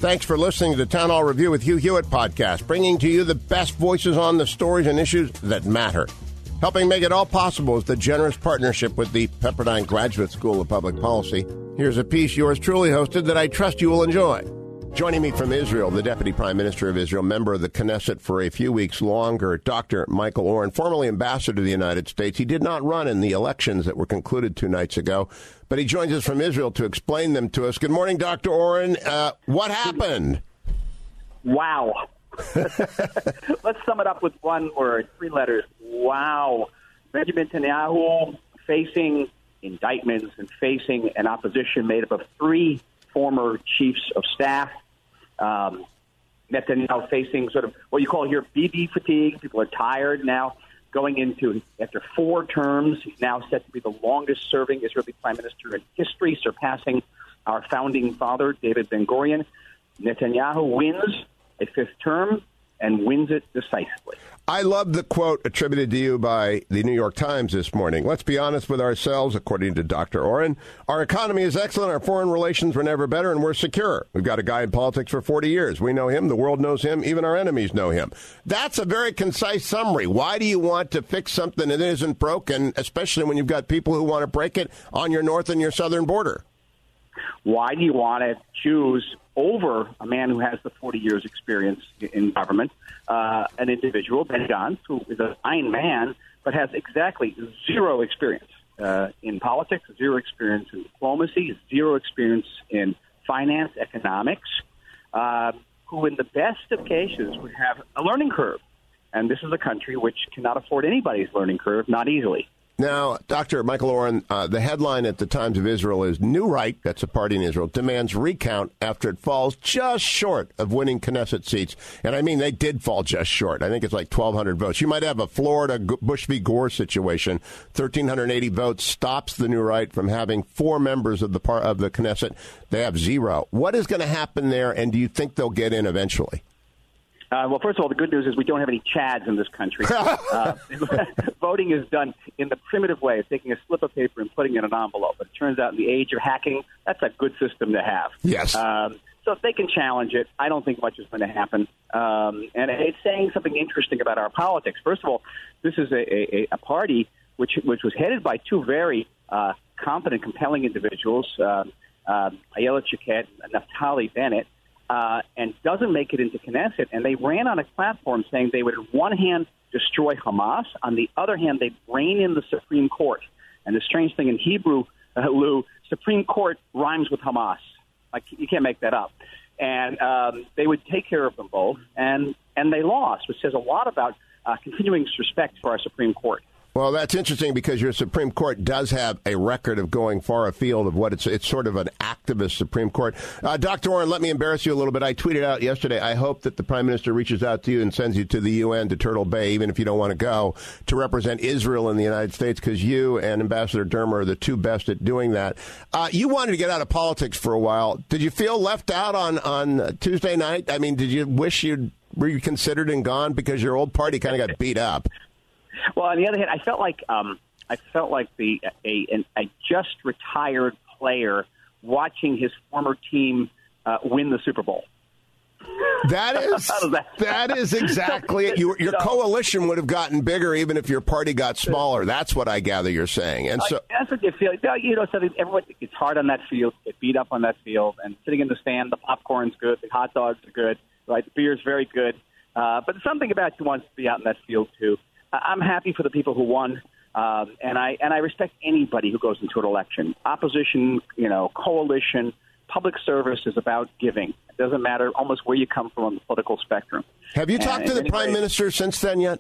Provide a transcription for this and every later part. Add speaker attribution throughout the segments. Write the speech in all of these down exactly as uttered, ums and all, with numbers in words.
Speaker 1: Thanks for listening to the Town Hall Review with Hugh Hewitt podcast, bringing to you the best voices on the stories and issues that matter. Helping make it all possible is the generous partnership with the Pepperdine Graduate School of Public Policy. Here's a piece yours truly hosted that I trust you will enjoy. Joining me from Israel, the Deputy Prime Minister of Israel, member of the Knesset for a few weeks longer, Doctor Michael Oren, formerly ambassador to the United States. He did not run in the elections that were concluded two nights ago, but he joins us from Israel to explain them to us. Good morning, Doctor Oren. Uh, what happened?
Speaker 2: Wow. Let's sum it up with one word, three letters. Wow. Benjamin Netanyahu facing indictments and facing an opposition made up of three former chiefs of staff. Um, Netanyahu facing sort of what you call here Bibi fatigue. People are tired now. Going into, after four terms, he's now set to be the longest-serving Israeli prime minister in history, surpassing our founding father, David Ben-Gurion. Netanyahu wins a fifth term and wins it decisively.
Speaker 1: I love the quote attributed to you by the New York Times this morning. Let's be honest with ourselves, according to Doctor Oren. Our economy is excellent, our foreign relations were never better, and we're secure. We've got a guy in politics for forty years. We know him, the world knows him, even our enemies know him. That's a very concise summary. Why do you want to fix something that isn't broken, especially when you've got people who want to break it on your north and your southern border?
Speaker 2: Why do you want to choose over a man who has the forty years experience in government, uh, an individual, Ben Gantz, who is a fine man, but has exactly zero experience uh, in politics, zero experience in diplomacy, zero experience in finance, economics, uh, who in the best of cases would have a learning curve. And this is a country which cannot afford anybody's learning curve, not easily.
Speaker 1: Now, Doctor Michael Oren, uh, the headline at the Times of Israel is New Right, that's a party in Israel, demands recount after it falls just short of winning Knesset seats. And I mean, they did fall just short. I think it's like twelve hundred votes. You might have a Florida Bush v. Gore situation. one thousand three hundred eighty votes stops the New Right from having four members of the par- of the Knesset. They have zero. What is going to happen there, and do you think they'll get in eventually?
Speaker 2: Uh, well, first of all, the good news is we don't have any Chads in this country. uh, voting is done in the primitive way of taking a slip of paper and putting it in an envelope. But it turns out in the age of hacking, that's a good system to have.
Speaker 1: Yes.
Speaker 2: Um, so if they can challenge it, I don't think much is going to happen. Um, and it's saying something interesting about our politics. First of all, this is a, a, a party which which was headed by two very uh, competent, compelling individuals, uh, uh, Ayelet Shaked and Naftali Bennett. Uh, and doesn't make it into Knesset. And they ran on a platform saying they would, on one hand, destroy Hamas. On the other hand, they'd rein in the Supreme Court. And the strange thing in Hebrew, uh, Lou, Supreme Court rhymes with Hamas. Like, you can't make that up. And um, they would take care of them both. And, and they lost, which says a lot about uh, continuing respect for our Supreme Court.
Speaker 1: Well, that's interesting because your Supreme Court does have a record of going far afield of what it's it's sort of an activist Supreme Court. Uh, Doctor Oren, let me embarrass you a little bit. I tweeted out yesterday, I hope that the Prime Minister reaches out to you and sends you to the U N, to Turtle Bay, even if you don't want to go, to represent Israel in the United States, because you and Ambassador Dermer are the two best at doing that. Uh, you wanted to get out of politics for a while. Did you feel left out on, on Tuesday night? I mean, did you wish you'd reconsidered and gone because your old party kind of got beat up?
Speaker 2: Well, on the other hand, I felt like um, I felt like the a, a, a just retired player watching his former team uh, win the Super Bowl.
Speaker 1: That is that is exactly it. Your, your so, coalition would have gotten bigger even if your party got smaller. That's what I gather you're saying. And so
Speaker 2: that's what you feel. You know, something everyone gets hard on that field, get beat up on that field, and sitting in the stand, the popcorn's good, the hot dogs are good, right? The beer's very good, uh, but something about you wants to be out in that field too. I'm happy for the people who won, um, and I and I respect anybody who goes into an election. Opposition, you know, coalition, public service is about giving. It doesn't matter almost where you come from on the political spectrum.
Speaker 1: Have you
Speaker 2: and,
Speaker 1: talked to the anyway, Prime Minister since then yet?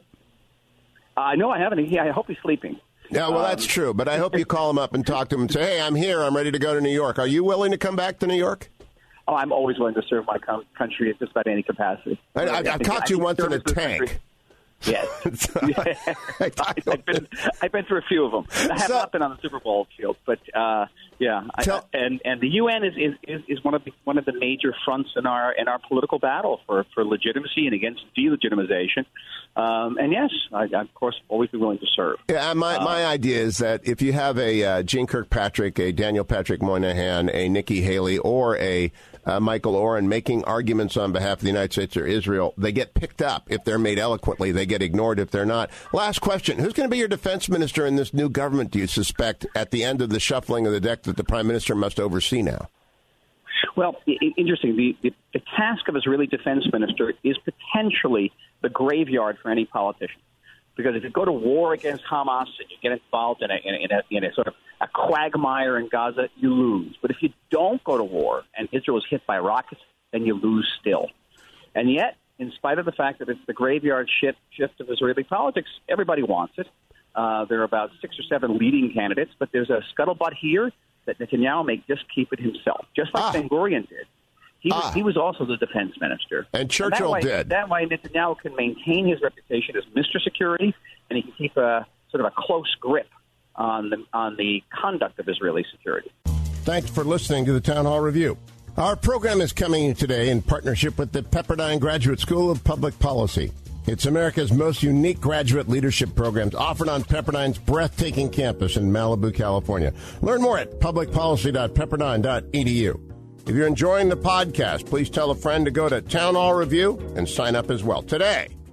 Speaker 2: Uh, no, I haven't. Yeah, I hope he's sleeping.
Speaker 1: Yeah, well, um, that's true. But I hope you call him up and talk to him and say, hey, I'm here. I'm ready to go to New York. Are you willing to come back to New York?
Speaker 2: Oh, I'm always willing to serve my com- country at just about any capacity.
Speaker 1: I, I, I've caught you once in a tank.
Speaker 2: Country. Yes. yeah. I've, been, I've been through a few of them. I have so, not been on the Super Bowl field, but uh, yeah. Tell, I, and and the U N is, is, is one of the one of the major fronts in our in our political battle for, for legitimacy and against delegitimization. Um, and yes, I, I of course always be willing to serve.
Speaker 1: Yeah, my my um, idea is that if you have a uh, Jeane Kirkpatrick, a Daniel Patrick Moynihan, a Nikki Haley, or a uh, Michael Oren, making arguments on behalf of the United States or Israel. They get picked up if they're made eloquently. They get ignored if they're not. Last question. Who's going to be your defense minister in this new government, do you suspect, at the end of the shuffling of the deck that the prime minister must oversee now?
Speaker 2: Well, interesting. The, the, the task of Israeli defense minister is potentially the graveyard for any politician. Because if you go to war against Hamas and you get involved in a, in a, in a, in a sort of a quagmire in Gaza, you lose. But if you don't go to war and Israel is hit by rockets, then you lose still. And yet, in spite of the fact that it's the graveyard shift, shift of Israeli politics, everybody wants it. Uh, there are about six or seven leading candidates, but there's a scuttlebutt here that Netanyahu may just keep it himself, just like ah. Ben Gurion did. He was, ah. he was also the defense minister.
Speaker 1: And Churchill
Speaker 2: and that way,
Speaker 1: did.
Speaker 2: That way Netanyahu can maintain his reputation as Mister Security, and he can keep a sort of a close grip on the, on the conduct of Israeli security.
Speaker 1: Thanks for listening to the Town Hall Review. Our program is coming today in partnership with the Pepperdine Graduate School of Public Policy. It's America's most unique graduate leadership programs offered on Pepperdine's breathtaking campus in Malibu, California. Learn more at public policy dot pepperdine dot e d u. If you're enjoying the podcast, please tell a friend to go to Town Hall Review and sign up as well today.